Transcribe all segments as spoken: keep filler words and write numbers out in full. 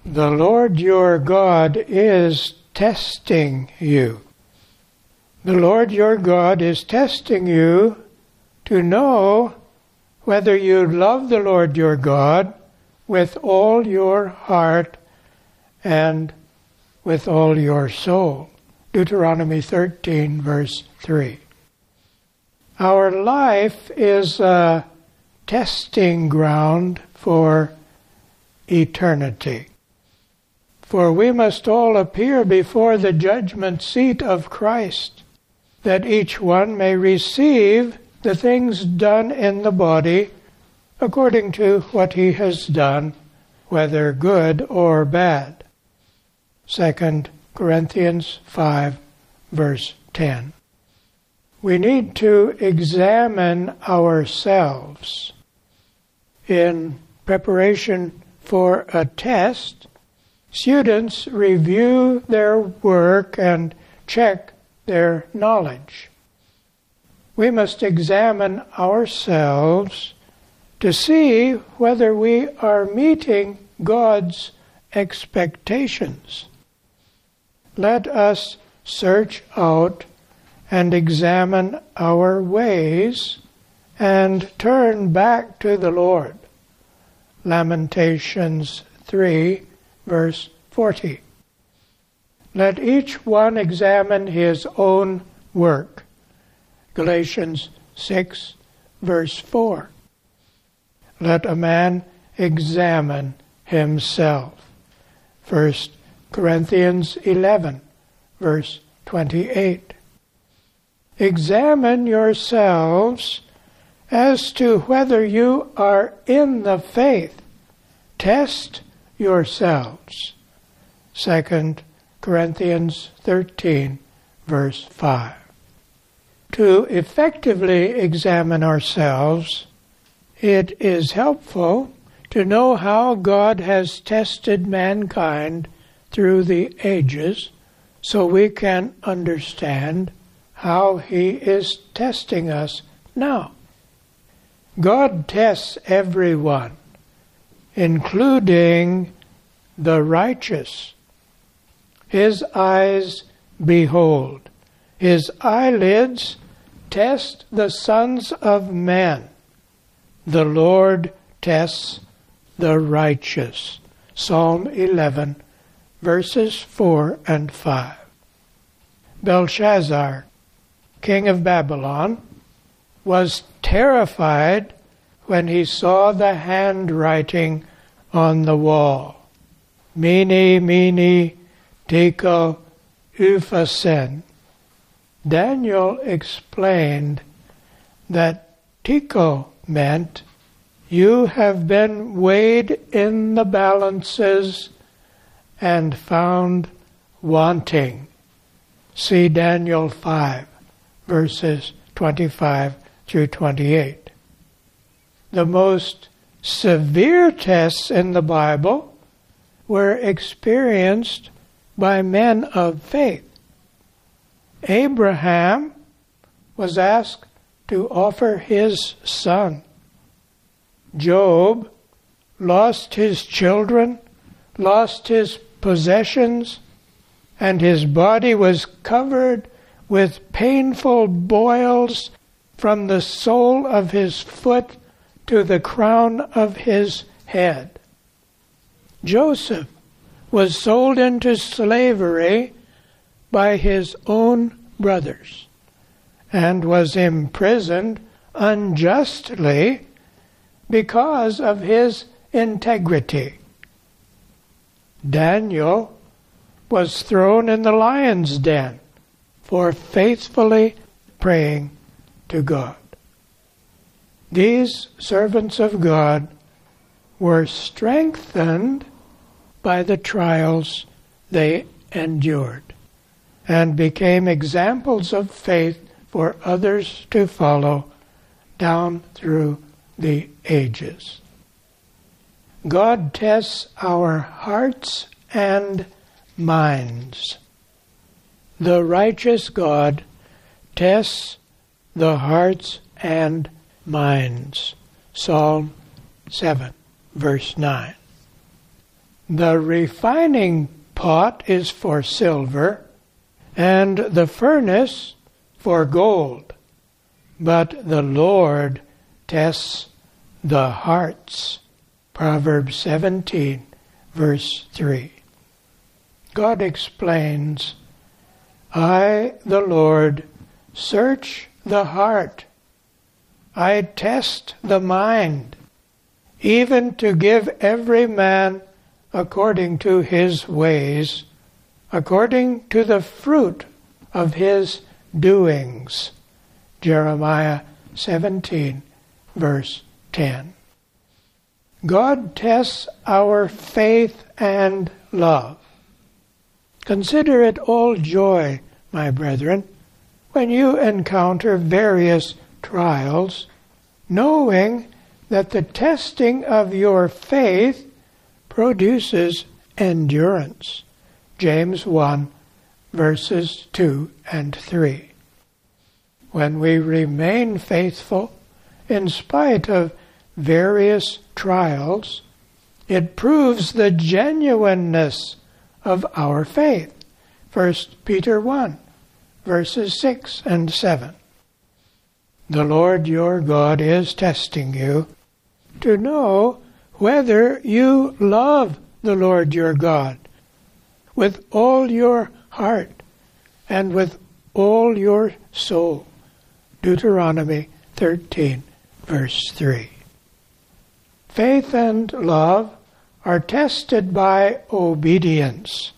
The Lord your God is testing you. The Lord your God is testing you to know whether you love the Lord your God with all your heart and with all your soul. Deuteronomy thirteen, verse three. Our life is a testing ground for eternity. For we must all appear before the judgment seat of Christ, that each one may receive the things done in the body according to what he has done, whether good or bad. Second Corinthians five, verse ten. We need to examine ourselves. In preparation for a test, students review their work and check their knowledge. We must examine ourselves to see whether we are meeting God's expectations. Let us search out and examine our ways and turn back to the Lord. Lamentations three, verse forty. Let each one examine his own work. Galatians six, verse four. Let a man examine himself. First Corinthians eleven, verse twenty-eight. Examine yourselves as to whether you are in the faith. Test yourselves. Second Corinthians thirteen, verse five. To effectively examine ourselves, it is helpful to know how God has tested mankind through the ages, so we can understand how He is testing us now. God tests everyone, including the righteous. His eyes behold. His eyelids test the sons of men. The Lord tests the righteous. Psalm eleven, verses four and five. Belshazzar, king of Babylon, was terrified when he saw the handwriting on the wall. Mene, mene, tekel, upharsin. Daniel explained that tekel meant, you have been weighed in the balances and found wanting. See Daniel five, verses twenty-five through twenty-eight. The most severe tests in the Bible were experienced by men of faith. Abraham was asked to offer his son. Job lost his children, lost his possessions, and his body was covered with painful boils from the sole of his foot to the crown of his head. Joseph was sold into slavery by his own brothers and was imprisoned unjustly because of his integrity. Daniel was thrown in the lion's den for faithfully praying to God. These servants of God were strengthened by the trials they endured and became examples of faith for others to follow down through the ages. God tests our hearts and minds. The righteous God tests the hearts and minds. Psalm seven, verse nine. The refining pot is for silver, and the furnace for gold. But the Lord tests the hearts. Proverbs seventeen, verse three. God explains, I, the Lord, search the heart. I test the mind, even to give every man according to his ways, according to the fruit of his doings. Jeremiah seventeen, verse ten. God tests our faith and love. Consider it all joy, my brethren, when you encounter various trials, knowing that the testing of your faith produces endurance. James one, verses two and three. When we remain faithful in spite of various trials, it proves the genuineness of our faith. First Peter one, verses six and seven. The Lord your God is testing you to know whether you love the Lord your God with all your heart and with all your soul. Deuteronomy thirteen, verse three. Faith and love are tested by obedience.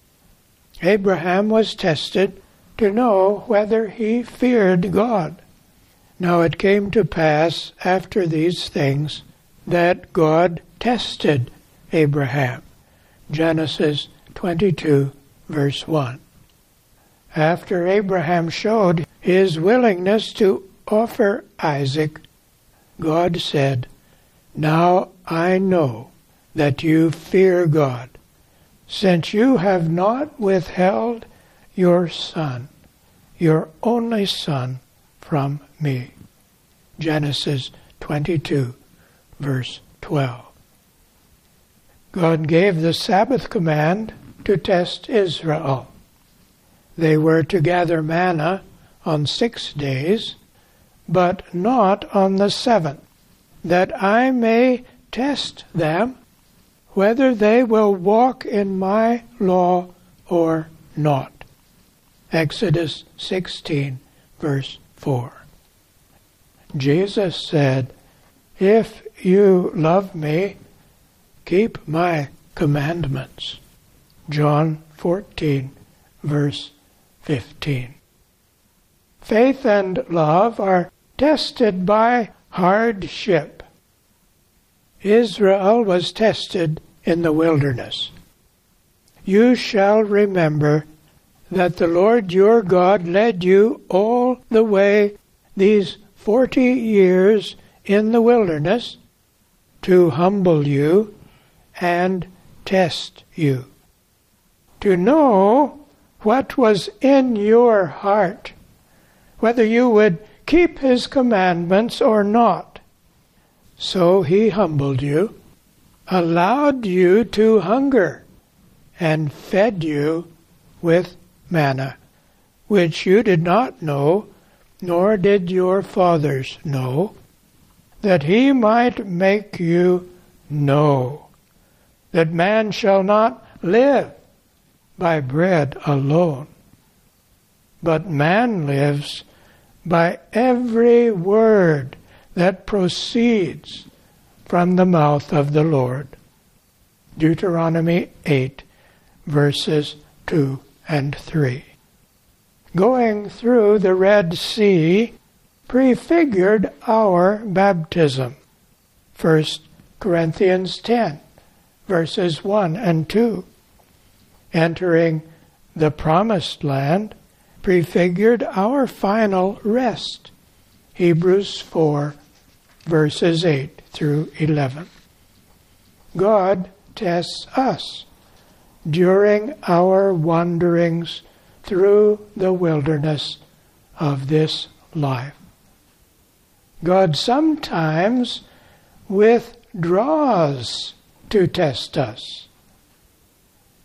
Abraham was tested to know whether he feared God. Now it came to pass after these things that God tested Abraham. Genesis twenty-two, verse one. After Abraham showed his willingness to offer Isaac, God said, Now I know that you fear God, since you have not withheld your son, your only son, from me. Genesis twenty-two, verse twelve. God gave the Sabbath command to test Israel. They were to gather manna on six days, but not on the seventh, that I may test them whether they will walk in my law or not. Exodus sixteen, verse four. Jesus said, If you love me, keep my commandments. John fourteen, verse fifteen. Faith and love are tested by hardship. Israel was tested in the wilderness. You shall remember that the Lord your God led you all the way these forty years in the wilderness to humble you and test you, to know what was in your heart, whether you would keep his commandments or not. So he humbled you, allowed you to hunger, and fed you with manna, which you did not know, nor did your fathers know, that he might make you know that man shall not live by bread alone, but man lives by every word that proceeds from the mouth of the Lord. Deuteronomy eight, verses two and three. Going through the Red Sea prefigured our baptism. First Corinthians ten, verses one and two. Entering the Promised Land prefigured our final rest. Hebrews four, verses eight through eleven. God tests us during our wanderings through the wilderness of this life. God sometimes withdraws to test us.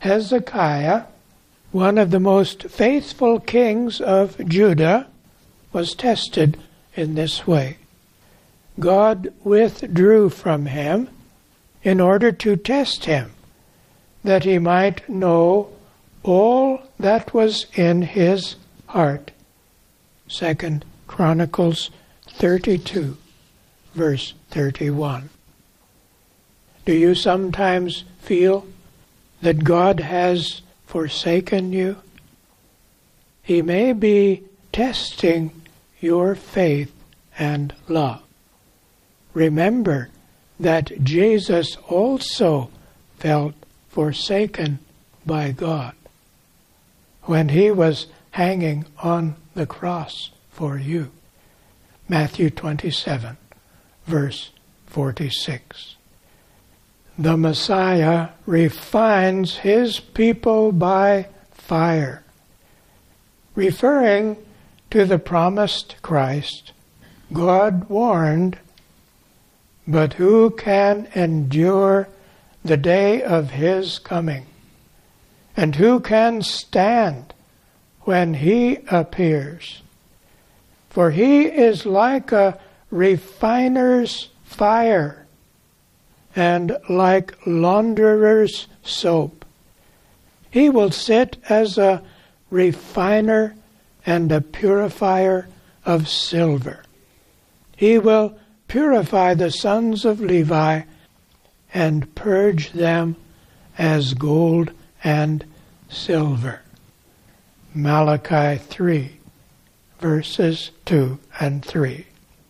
Hezekiah, one of the most faithful kings of Judah, was tested in this way. God withdrew from him in order to test him, that he might know all that was in his heart. Second Chronicles thirty-two, verse thirty-one. Do you sometimes feel that God has forsaken you? He may be testing your faith and love. Remember that Jesus also felt forsaken by God when he was hanging on the cross for you. Matthew twenty-seven, verse forty-six. The Messiah refines his people by fire. Referring to the promised Christ, God warned, "But who can endure the day of his coming? And who can stand when he appears? For he is like a refiner's fire and like launderer's soap. He will sit as a refiner and a purifier of silver. He will purify the sons of Levi and purge them as gold and silver." Malachi three, verses two and three.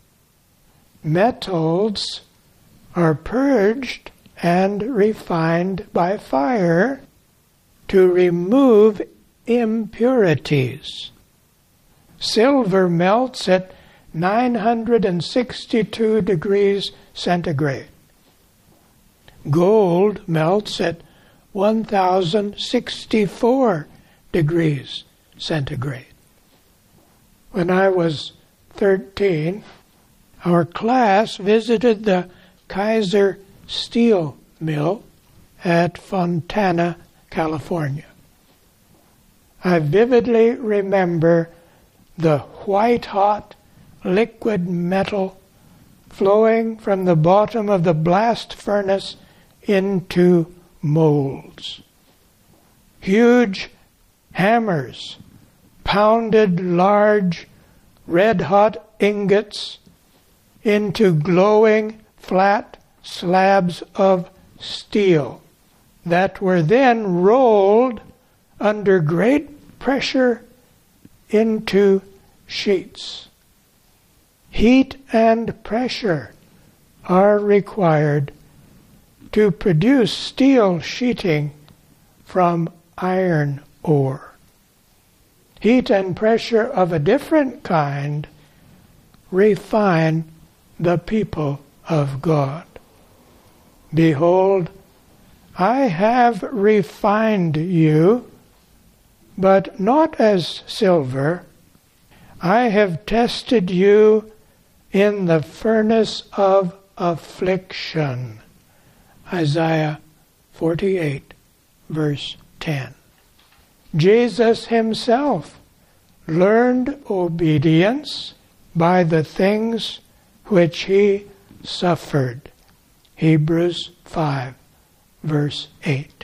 Metals are purged and refined by fire to remove impurities. Silver melts at nine hundred sixty-two degrees centigrade. Gold melts at one thousand sixty-four degrees centigrade. When I was thirteen, our class visited the Kaiser Steel Mill at Fontana, California. I vividly remember the white-hot liquid metal flowing from the bottom of the blast furnace into molds. Huge hammers pounded large red-hot ingots into glowing flat slabs of steel that were then rolled under great pressure into sheets. Heat and pressure are required to produce steel sheeting from iron ore. Heat and pressure of a different kind refine the people of God. "Behold, I have refined you, but not as silver. I have tested you in the furnace of affliction." Isaiah forty-eight, verse ten. Jesus himself learned obedience by the things which he suffered. Hebrews five, verse eight.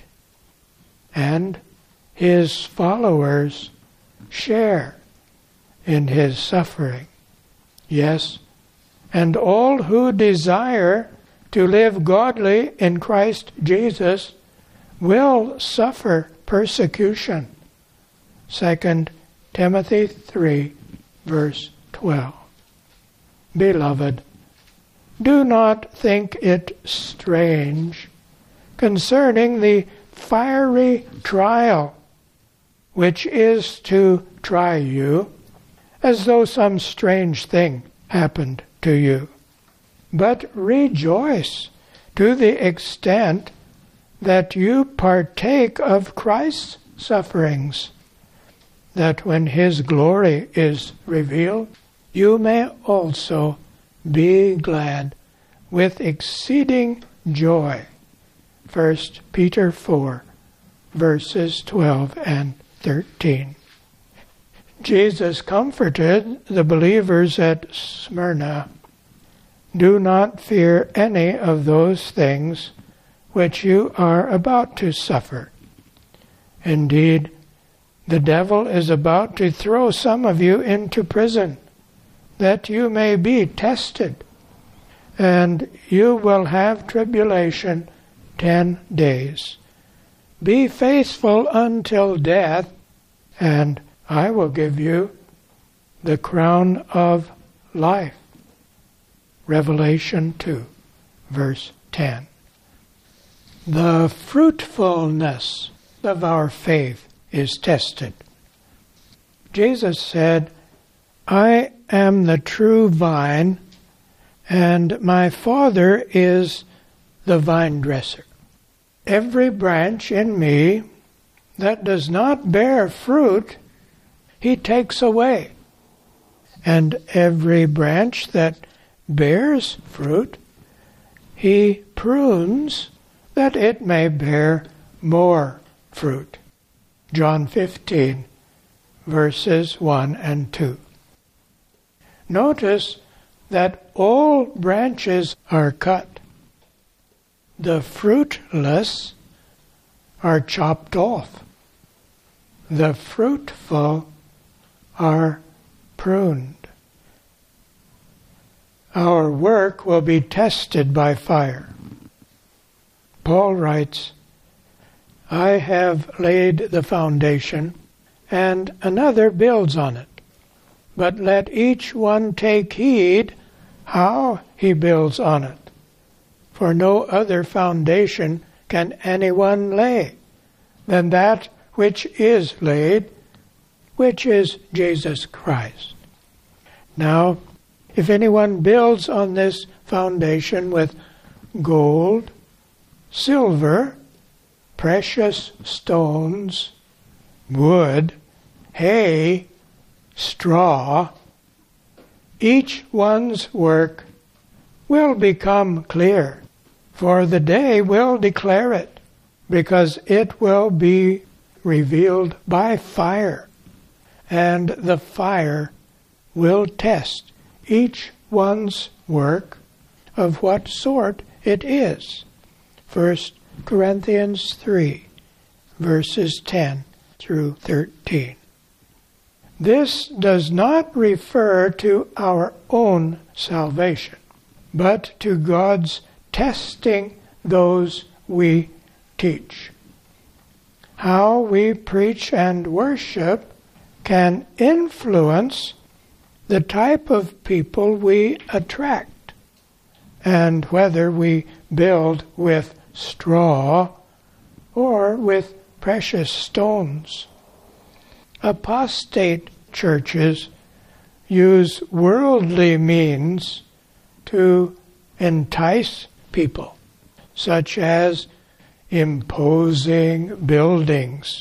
And his followers share in his suffering. Yes, and all who desire to live godly in Christ Jesus will suffer persecution. Second Timothy three, verse twelve. Beloved, do not think it strange concerning the fiery trial which is to try you, as though some strange thing happened to you. But rejoice to the extent that you partake of Christ's sufferings, that when his glory is revealed, you may also be glad with exceeding joy. First Peter four, verses twelve and thirteen. Jesus comforted the believers at Smyrna. Do not fear any of those things which you are about to suffer. Indeed, the devil is about to throw some of you into prison, that you may be tested, and you will have tribulation ten days. Be faithful until death, and I will give you the crown of life. Revelation two, verse ten. The fruitfulness of our faith is tested. Jesus said, I am the true vine, and my Father is the vine dresser. Every branch in me that does not bear fruit, he takes away. And every branch that bears fruit, he prunes that it may bear more fruit. John fifteen, verses one and two. Notice that all branches are cut. The fruitless are chopped off. The fruitful are pruned. Our work will be tested by fire. Paul writes, I have laid the foundation, and another builds on it. But let each one take heed how he builds on it. For no other foundation can anyone lay than that which is laid, which is Jesus Christ. Now, if anyone builds on this foundation with gold, silver, precious stones, wood, hay, straw, each one's work will become clear, for the day will declare it, because it will be revealed by fire, and the fire will test each one's work of what sort it is. First Corinthians three, verses ten through thirteen. This does not refer to our own salvation, but to God's testing those we teach. How we preach and worship can influence the type of people we attract, and whether we build with straw or with precious stones. Apostate churches use worldly means to entice people, such as imposing buildings,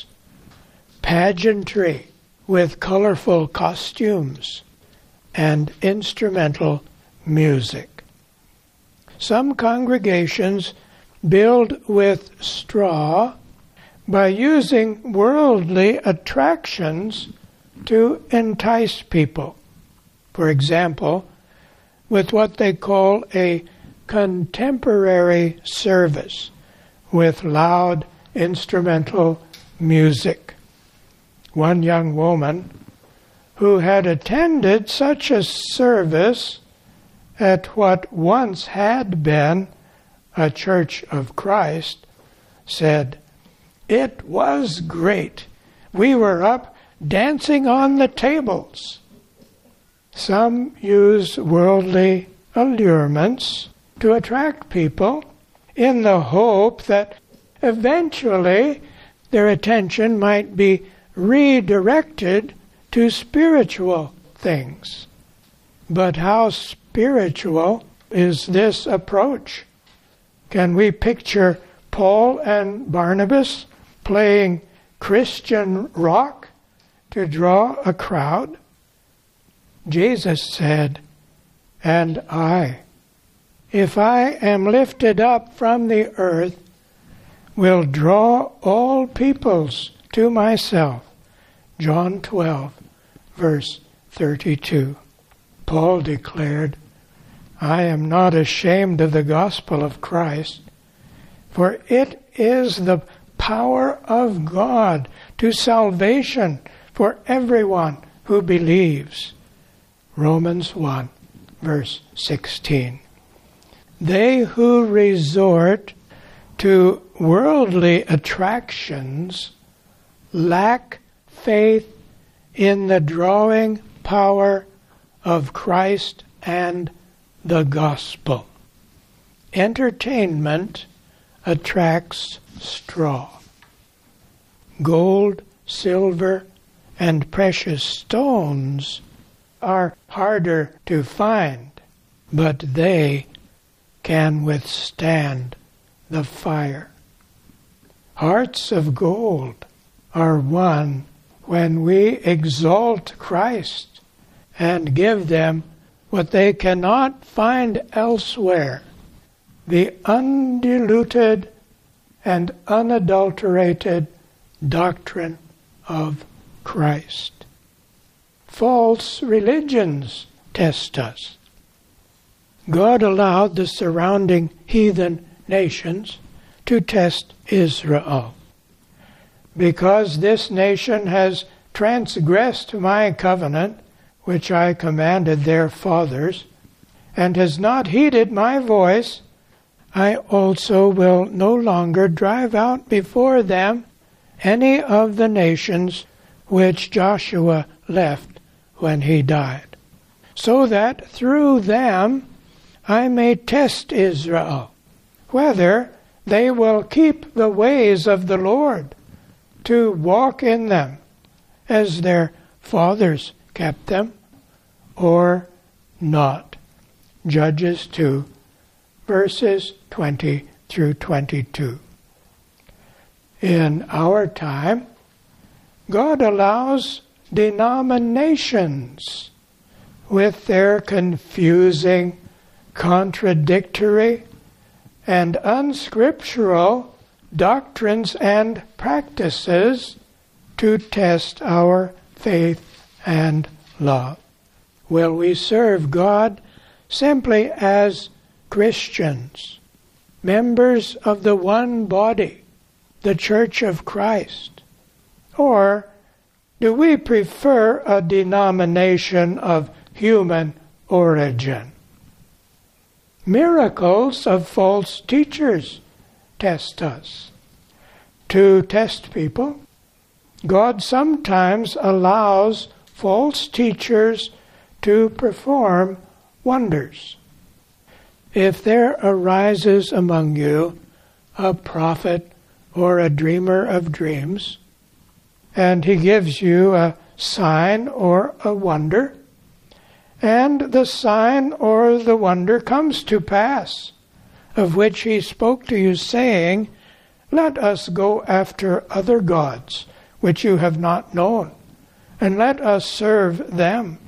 pageantry with colorful costumes, and instrumental music. Some congregations build with straw by using worldly attractions to entice people. For example, with what they call a contemporary service with loud instrumental music. One young woman who had attended such a service at what once had been a Church of Christ said, "It was great. We were up dancing on the tables." Some use worldly allurements to attract people in the hope that eventually their attention might be redirected to spiritual things. But how spiritual is this approach? Can we picture Paul and Barnabas playing Christian rock to draw a crowd? Jesus said, "And I, if I am lifted up from the earth, will draw all peoples to myself. John twelve, verse thirty-two. Paul declared, I am not ashamed of the gospel of Christ, for it is the power of God to salvation for everyone who believes. Romans one, verse sixteen. They who resort to worldly attractions lack faith in the drawing power of Christ and the gospel. Entertainment attracts straw. Gold, silver, and precious stones are harder to find, but they can withstand the fire. Hearts of gold are won when we exalt Christ and give them what they cannot find elsewhere, the undiluted and unadulterated doctrine of Christ. False religions test us. God allowed the surrounding heathen nations to test Israel. Because this nation has transgressed my covenant, which I commanded their fathers, and has not heeded my voice, I also will no longer drive out before them any of the nations which Joshua left when he died, so that through them I may test Israel, whether they will keep the ways of the Lord, to walk in them as their fathers kept them, or not. Judges two, verses twenty through twenty-two. In our time, God allows denominations with their confusing, contradictory, and unscriptural doctrines and practices to test our faith and love. Will we serve God simply as Christians, members of the one body, the Church of Christ? Or do we prefer a denomination of human origin? Miracles of false teachers test us. To test people, God sometimes allows false teachers to perform wonders. If there arises among you a prophet or a dreamer of dreams, and he gives you a sign or a wonder, and the sign or the wonder comes to pass, of which he spoke to you, saying, Let us go after other gods, which you have not known, and let us serve them.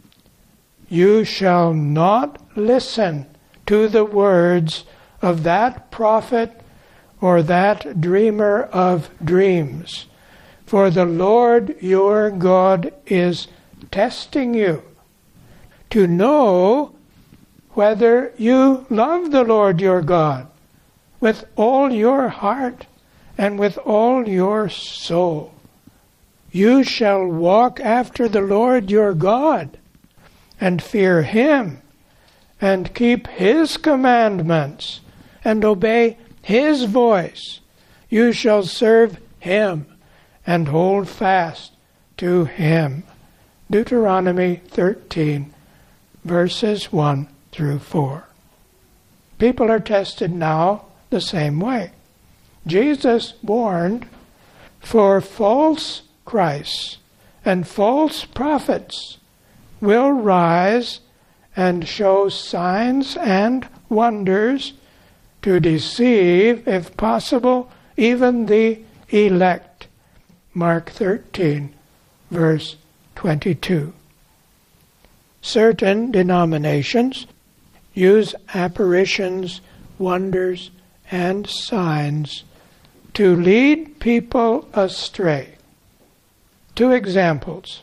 You shall not listen to the words of that prophet or that dreamer of dreams, for the Lord your God is testing you to know whether you love the Lord your God with all your heart and with all your soul. You shall walk after the Lord your God and fear him and keep his commandments and obey his voice. You shall serve him and hold fast to him. Deuteronomy thirteen, verses one through four. People are tested now the same way. Jesus warned, for false Christs and false prophets will rise and show signs and wonders to deceive, if possible, even the elect. Mark thirteen, verse twenty-two. Certain denominations use apparitions, wonders, and signs to lead people astray. Two examples.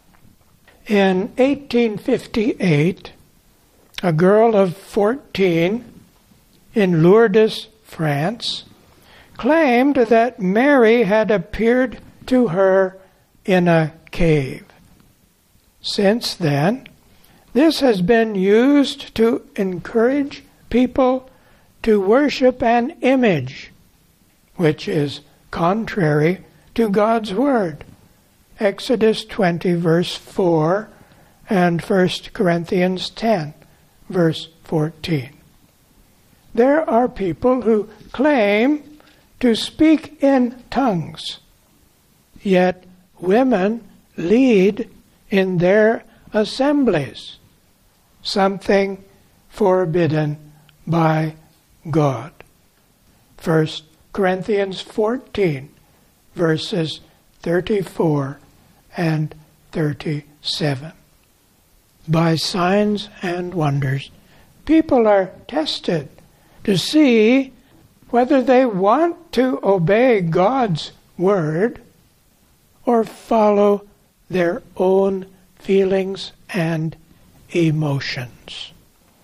In eighteen fifty-eight, a girl of fourteen in Lourdes, France, claimed that Mary had appeared to her in a cave. Since then, this has been used to encourage people to worship an image, which is contrary to God's Word. Exodus twenty, verse four, and First Corinthians ten, verse fourteen. There are people who claim to speak in tongues, yet women lead in their assemblies, something forbidden by God. First Corinthians fourteen, verses thirty-four and thirty-seven. By signs and wonders, people are tested to see whether they want to obey God's Word or follow their own feelings and emotions.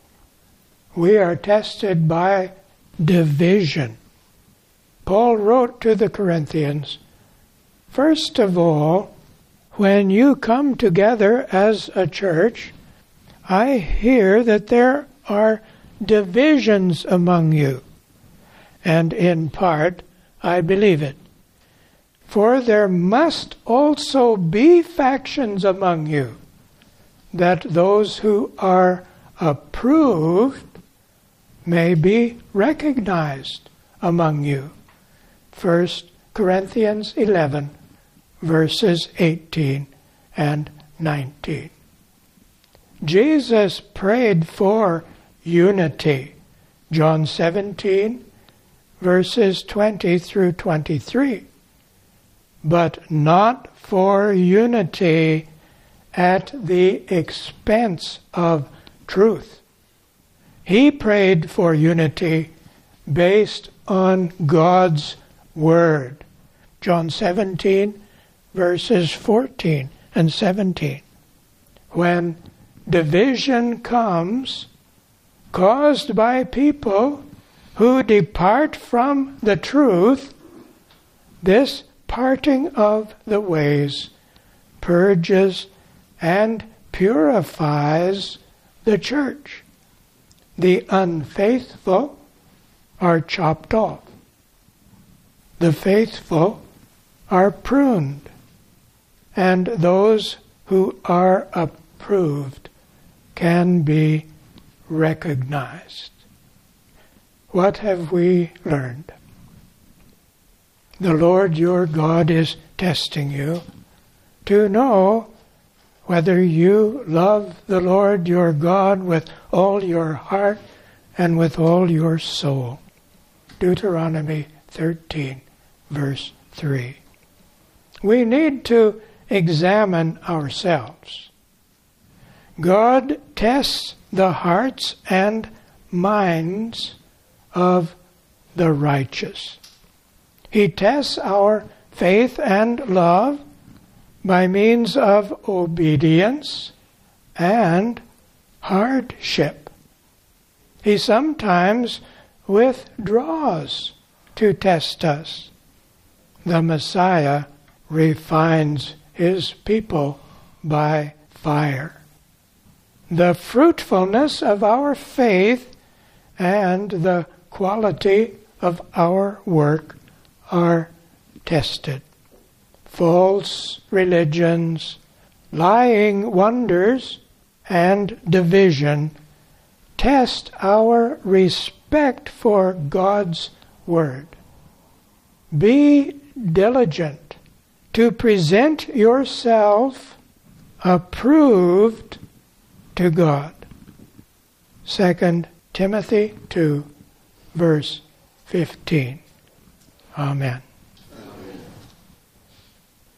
We are tested by division. Paul wrote to the Corinthians, "First of all, when you come together as a church, I hear that there are divisions among you, and in part I believe it. For there must also be factions among you, that those who are approved may be recognized among you." First Corinthians eleven, verses eighteen and nineteen. Jesus prayed for unity. John seventeen, verses twenty through twenty-three. But not for unity at the expense of truth. He prayed for unity based on God's Word. John seventeen, verses fourteen and seventeen. When division comes, caused by people who depart from the truth, this parting of the ways purges and purifies the church. The unfaithful are chopped off. The faithful are pruned, and those who are approved can be recognized. What have we learned? The Lord your God is testing you to know whether you love the Lord your God with all your heart and with all your soul. Deuteronomy thirteen, verse three. We need to examine ourselves. God tests the hearts and minds of the righteous. He tests our faith and love by means of obedience and hardship. He sometimes withdraws to test us. The Messiah refines his people by fire. The fruitfulness of our faith and the quality of our work are tested. False religions, lying wonders, and division test our respect for God's Word. Be diligent to present yourself approved to God. Second Timothy two, verse fifteen. Amen.